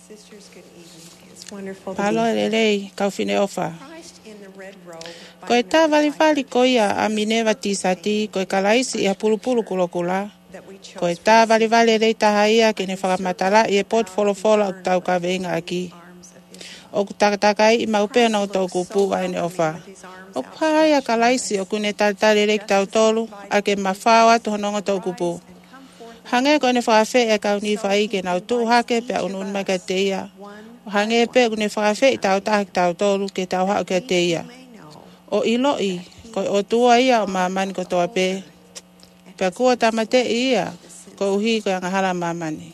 Sisters, good evening. It's wonderful to Palo be e here. lei, kau fine ofa. Christ in the red robe by Ko e tā another wali ko ia a eyewitness minewa tisati, ko e kalaisi ia pulupulu kulokula. that we chose Ko e for tā this wali evening. lei taha ia ke I ne do whakamatala i e certainly pot bow folofola o tau ka eternally venga into aki. the arms of his love. O ku takatakai i maupea na o Christ tau looks so kupu ai ne welcoming ofa. with his arms O pai a outstretched kalaisi toward o us. kune taltale lei Just tau as he tolu, invited a ke his mawhawa disciples tu hononga tau to kupu. rise and come forth and Hange ko ne whakawhi e kau ni so whai he ke nau tu invites hake pe each a of unun mai ka us, te ia. one O by hange pe one, kune to whakawhi i come tau to tahak him, tau tolu ke tau hao that ke te he ia. may know O iloi, ko o tua ia o mamani ko toa pe. Pea kua tamate ia, ko uhi ko ang hala mamani.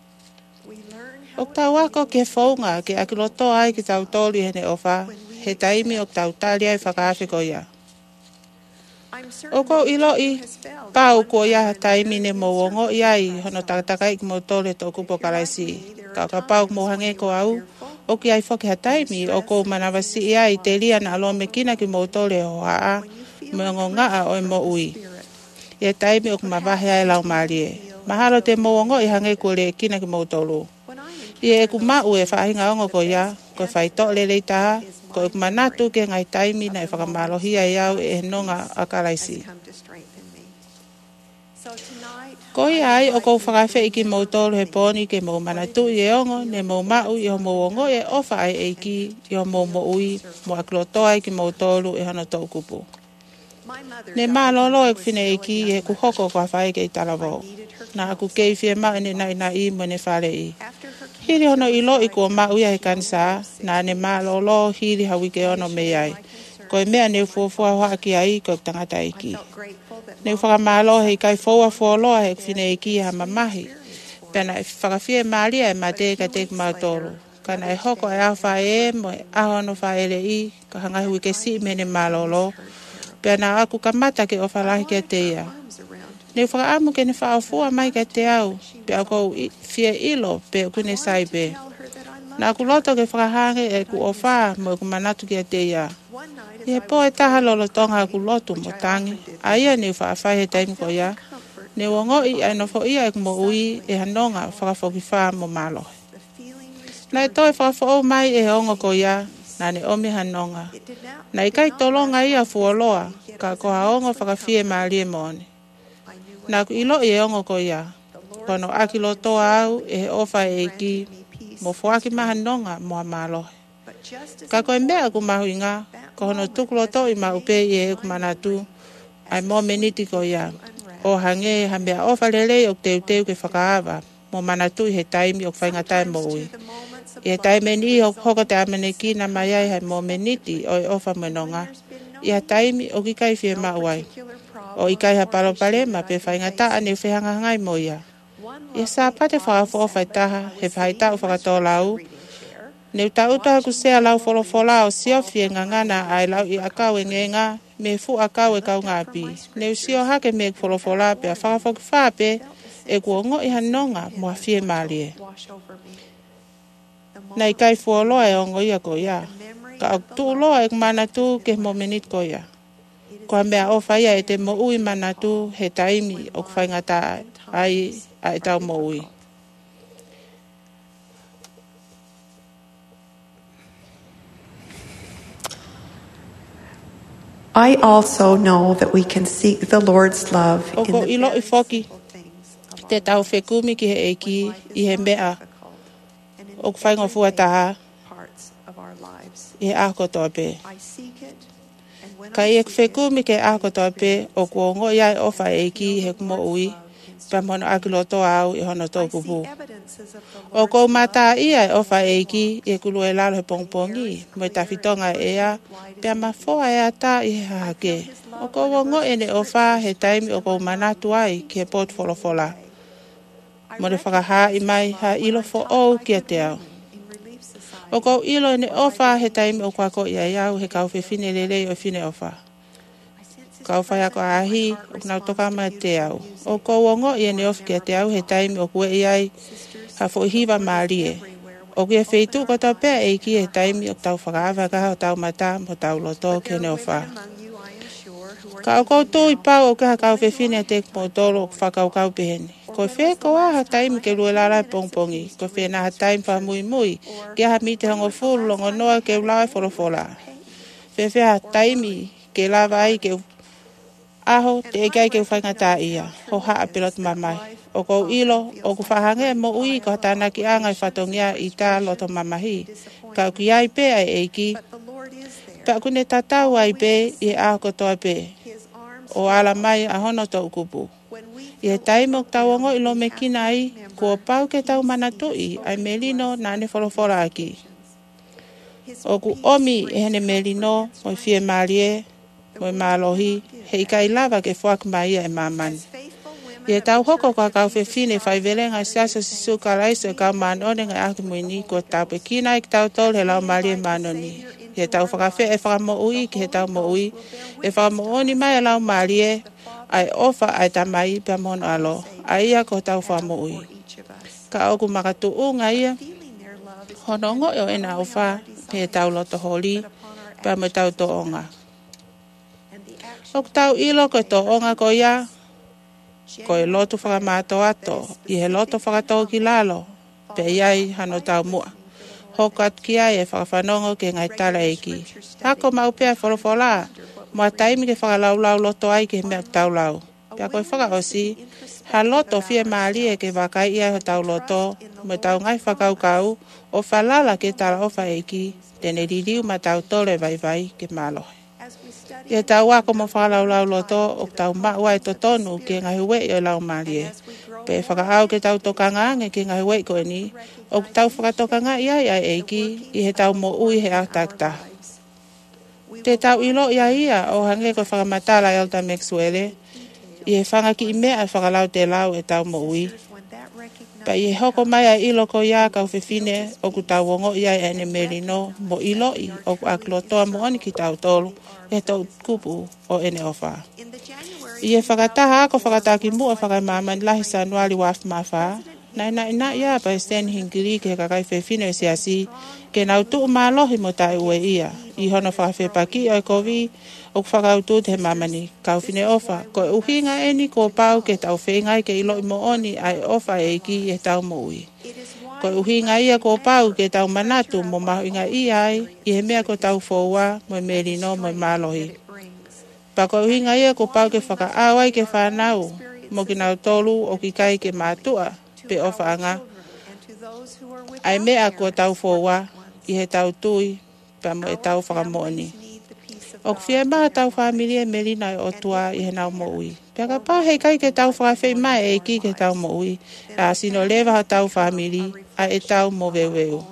O tau ako ke whaunga ke akiloto ai ki tau tolu hene ofa, he taimi o tau tali ai whakawhi ko ia. O ko iloi, pau ko ia taimi ne mo wongo iai hono takatakai ki mo tole to kupo kalaisi. Ka pau mo hange ko au, o ki ai whoki ha taimi o ko manawasi iai te lia na alo me kina ki mo tole ho haa, mo ngonga a o mo ui. Ia taimi o kumawahi ai lau marie. Mahalo te mo wongo i hange ko le kina ki mo tolu. Ia e kumau e whahinga ongo ko ia, ko whaito le lei taha, ko e kumanatu ke ngai taimi na e whakamalohia i au e nonga a kalaisi. Ko ia ai o kou whakawhi ki mou tolu he pōni ke mou manatu i e ongo, ne mou mau i o mou ongo e ofa ai e ki i o mou mo ui, mo akloto ai ki mou tolu e hana tau kupu. Ne mā lolo e whine e ki e kuhoko kwa whai ke i tarawau. Na aku kei whie maa ne nai na i mo ne whare i. Hiri hono i lo i kua mau ia he kansa, na ne mā lolo hiri hawi ke ono me ai. Ko e mea ne fuafua hoa ki ai ko tangata i ki. Ne whakamalo hei kai fōa fōloa he whine e ki ha mamahi. Pena e whakawhie maalia e mate ka te kumautoro. Kana e hoko e au whae e mo e aho no whae ele i, ka hangai hui ke si me ne malolo. Pena aku kamata ke o whalahi ke te ia. Ne whakaamu ke ne whaafua mai ka te au, pe au kou whie ilo pe kune saipe. Na aku loto ke whakahange e ku o whaa mo ku manatu ki a te ia. Ie po e taha lolo tonga aku lotu mo tangi. A ia ne whaafai he taimi ko ia. Ne wongo i ai nofo ia e kumo ui e hanonga whakafoki whaa mo malo. Na e toi whakafo mai e ongo ko ia. Na ne omi hanonga. Na i kai tolonga ia fuoloa. Ka koha ongo whakawhie maalie moone. Na ku ilo i e ongo ko ia. Kono aki lotoa au e he ofa e ki. Mo fuaki mahanonga mo malo. Ka koe mea ku mahuinga. Ko hono tukuloto i maupe i e kumanatu. Ai mo meniti ko ia. O hange hambea ofa lele o teu teu ke whakaawa. Mo manatu i he taimi o whaingatai mo ui. I he taimi ni o hoko te amene ki na mai ai hai mo meniti o e ofa menonga. I he taimi o ki kai whie mauai. O i kai ha palo pale ma pe whaingata ane whihanga ngai mo ia. I sa pate whakafo whai taha he whaita o whakatolau. Neu ta uta ku sea lau folofola o sio fie ngangana ai lau i akau e ngenga me fu akau e kau ngapi. Neu sio hake me folofola pe a whakafoki whape e kuongo i hanonga mua fie malie. Nei kai fuoloa e ongo ia ko ia. Ka au tu loa e manatu ke mo menit ko ia. Ko mea ofa ia e te mo ui manatu he taimi o kwhaingata ai a e tau mo ui. I also know that we can seek the Lord's love in Oko the ilo i very foki. simple things of Te our tau life. whekumi ki he eki i he Life mea is difficult, and in o kwhaingo fuataha parts of our lives. i he ako tope. I seek it, and when Ka I i e seek it, whekumi ke ako tope o kuongo iai ofa eki he kumo ui. Pa mono akiloto au i hono tō kupu. O kou mata ia e ofa eki i kulu e lalo he pongpongi. Mo i tawhitonga e ea, pia mawhoa e ata i he hake. O kou wongo e ne ofa he taimi o kou manatu ai ki he pot folofola. Mo le whakaha i mai ha ilo fo ou ki a te au. O kou ilo e ne ofa he taimi o kwako i a iau he kau whiwhine lele o whine ofa. Kau whai ako ahi, o knau toka mai te au. O kou wongo i ne ofi ki a te au he taimi o kue i ai ha fo hiwa maarie. O kia wheitu ko tau pēr e ki he taimi o tau whakaawa kaha o tau mata mo tau loto ke ne ofa. Ka o koutou i pau o kaha kau whiwhine te mo tolo whakau kau pehene. Ko fe ko ha taimi ke luela la pongpongi. Ko fe na taimi fa mui. Ke ha mite hango fulu longo noa ke ulai fola. Fe ha taimi ke lava ai ke aho te ekai ke whainga tā ia. Ho haa pilot mamai. O kou ilo, o ku whahange mo ui ko tāna ki angai whatongia i tā loto mamahi. Kau ki ai pe ai eiki. Pa kune tatau ai pe i aho kotoa pe. O ala mai a hono tau kupu. I he taimok tau ongo ilo me kina ai, kua pau ke tau manatui ai melino nane wholawhola aki. O ku omi e hene melino, moi fie malie, moi malohi, he ikai lava ke whak mai e mamani. I he tau hoko kwa kau whiwhine whaivelenga siasa sisu ka raiso e kau manone ngai aki muini, kua tau pe kina ik tau tol he lau malie manoni. I he tau whakawhi e whakamo ui ki he tau mo ui, e whakamo oni mai e lau malie, ai ofa ai tamai pe mono alo, ai ia ko tau whamo ui. Ka oku makatu unga ia, hono ngo eo ena ofa, pe tau loto holi, pe me tau to onga. Ok tau ilo ko to onga ko ia, ko e loto whakamato ato, i he loto whakato ki lalo, pe iai hano tau mua. Hokat ki ai e whakawhanongo ke ngai tala eki. Hako maupea wholofola, mua taimi ke whakalaulau loto ai ke mea tau lau. Pea koe whakaosi, ha loto fie maali e ke wakai ia ho tau loto, mo tau ngai whakaukau, o whalala ke tala ofa eki, tene ririu ma tau tole vai ke malohe. Ia tau wako mo whakalaulau loto, o tau maua e totonu ke ngai huwe i o lau maali e. Pe whakaau ke tau tokanga nge ke ngai huwe koe ni, o tau whakatokanga ia eki, i he tau mo ui he aktakta. Te tau ilo ia o hange ko whakamatala e alta meksuele, i he whanga ki i mea whakalau te lau e tau mo ui. Pa i he hoko mai a ilo ko ia kau whiwhine o ku tau wongo ia e ene merino mo ilo i o ku aklotoa mo ani ki tau tolu e tau kupu o ene ofa. I he whakataha ako whakataki mua whakaimaman lahi sanuali waf mawha, na ina ia pa Stan Hingiri ke kakai whiwhine o siasi, ke nau tuu malohi mo tai ue ia. I hono whakawhepaki o e kovi, o whakautu te mamani, kau whine ofa. Ko uhinga eni ko pau ke tau whengai ke ilo imo oni ai ofa eiki e tau mo ui. Ko uhinga ia ko pau ke tau manatu mo mahu inga iai, i he mea ko tau fōua, mo merino, mo malohi. Pa ko uhinga ia ko pau ke whakaawai ke whanau, mo ki nau tolu o ki kai ke mātua, pe ofa anga. Ai mea ko tau fōua, i he tau tui, pa mo e tau whakamooni. O whia maha tau whamilia melina o tua i he nau mo ui. Pea ka pā hei kai ke tau whakawhei mai e ki ke tau mo ui. A sino lewa ha tau whamili a e tau mo weweu.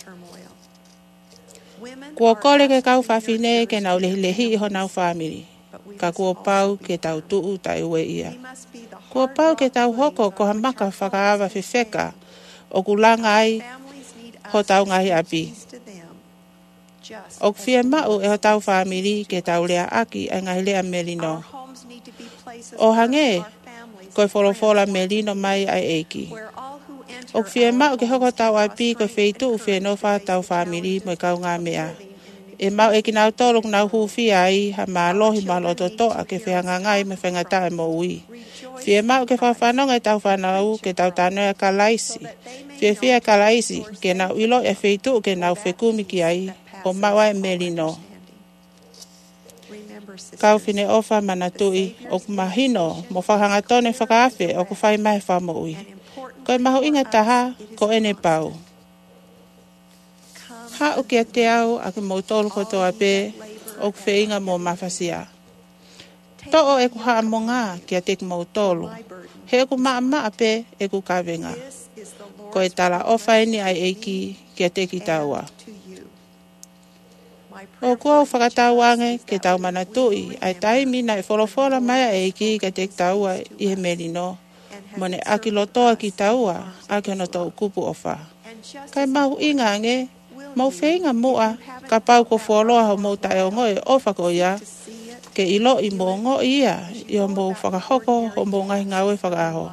Kua kore ke kau whawhine ke nau lehi ho nau whamili. Ka kua pau ke tau tuu tai ue ia. Kua pau ke tau hoko ko hamaka whakaawa whiwheka o kulanga ai ho tau ngahi api. O whia mau e ho tau whamiri ke tau lea aki e ngahi lea melino. O hange, koe wholofola melino mai ai eiki. O whia mau ke hoko tau api koe wheitu u whenofa tau whamiri mo kau ngā mea. E mau e ki nau tolok nau huwhi ai ha mālohi maloto toa ke whianga ngai me whengata e mo ui. Whia mau ke whawhanonga e tau whanau ke tau tanoa kalaisi. Whia kalaisi ke nau ilo e wheitu ke nau whekumi ki ai. O maua e melino. Kau whine ofa manatui o ku mahino mo whakangatone whakaafe o ku whai mai whamoui. Koe mahu inga taha ko ene pau. Ha o kia te au a ke mautolu kotoa pe o ku wheinga mo mawhasia. To o e ku haa mo ngā kia te ku mautolu. He ku maa pe e ku kawenga. Koe tala ofa eni ai eiki kia te ki taua. O kua whakatau ange ke tau manatui, ai taimi nai wholofola mai e ki ke te taua i he merino. Mone aki lotoa ki taua, aki hono tau kupu ofa. Kai mahu inga ange, mau whenga mua, ka pau ko wholoa ho mou tae o ngoe ofa ko ia, ke ilo i mo ngo ia, i ho mou whakahoko ho mou ngai ngawe whakaho.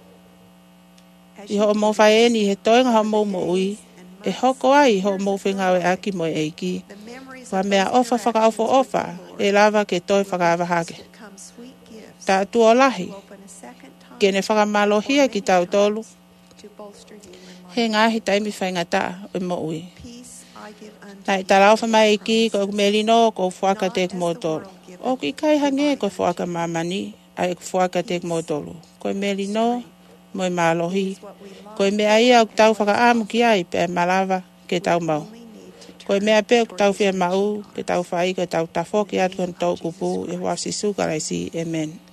I ho mou whaeni he toenga ho mou mo ui, e hoko ai ho mou whengawe aki mo e ki. Wa mea ofa whakaofo ofa, e lava ke toi whakaawa hake. Tā tua lahi, ke ne whakamallohia ki tau tolu. He ngahi taimi whaingata o mo ui. Nai tarau whamai ki ko melino ko whaka tek mo tolu. O ki kai hange ko whaka mamani ai whaka tek mo tolu. Ko melino mo malohi. Ko me ai au tau whaka amu ki ai pe malawa ke tau mau. Ko mea pe tau whia mau ke tau whai ke tau tafo ki atu kon tau kupu e wasi sukaraisi. Amen.